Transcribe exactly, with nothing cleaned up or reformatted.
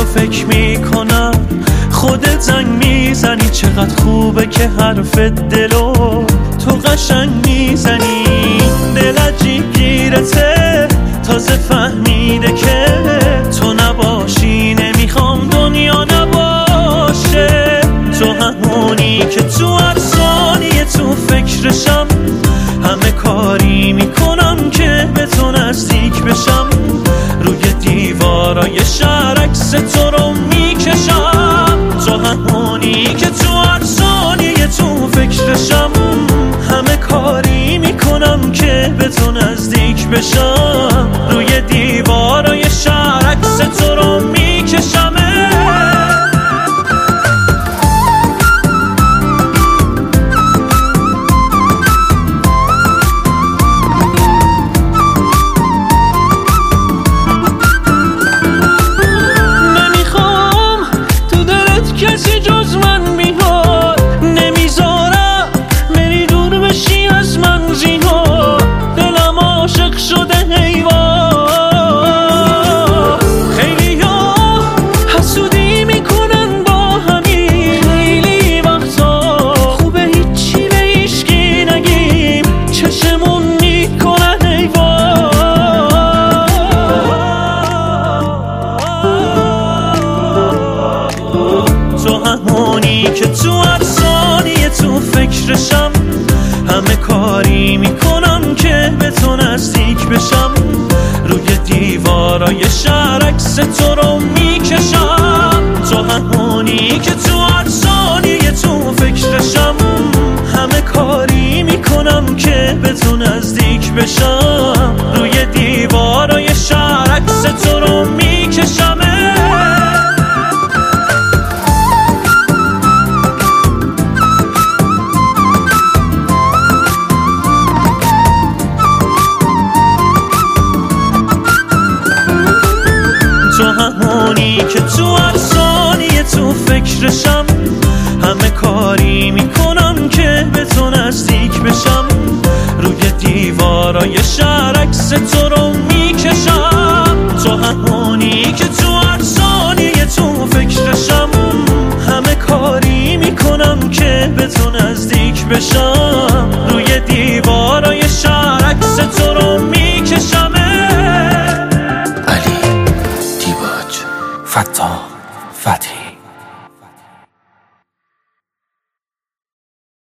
فکر میکنم خودت زنگ میزنی، چقدر خوبه که حرف دلو تو قشنگ میزنی. دلت جیگیرته تازه فهمیده که تو نباشی نمیخوام دنیا نباشه. تو همونی که تو هر ثانیه تو فکرشم، همه کاری میکنم که به تو نزدیک بشم. روی دیوارای شهر عکس تو رو میکشم. تو همونی که تو هر ثانیه تو فکرشم، همه کاری میکنم که به تو نزدیک بشم. روی دیوارای شهر عکس تو رو میکشم. کسی جز من میاد نمیذارم بری دور بشی از من زینا. دلم عاشق شده حیوان. خیلی ها حسودی میکنن با همین، خیلی وقتا خوبه هیچی به هیچکی نگیم، چشمون میکنن حیوان. تو همونی که تو هر ثانیه تو فکرشم، همه کاری میکنم که به تو نزدیک بشم. روی دیوارای شهر عکس تو رو میکشم. تو همونی که تو هر ثانیه تو فکرشم، همه کاری میکنم که به تو نزدیک بشم. روی دیوارای شهر عکس تو رو میکشم. تو همونی که تو هر ثانیه تو فکرشم، همه کاری میکنم که به تو نزدیک بشم. روی دیوارای شهر عکس تو رو میکشم. تو همونی که تو هر ثانیه تو فکرشم، همه کاری میکنم که به تو نزدیک بشم.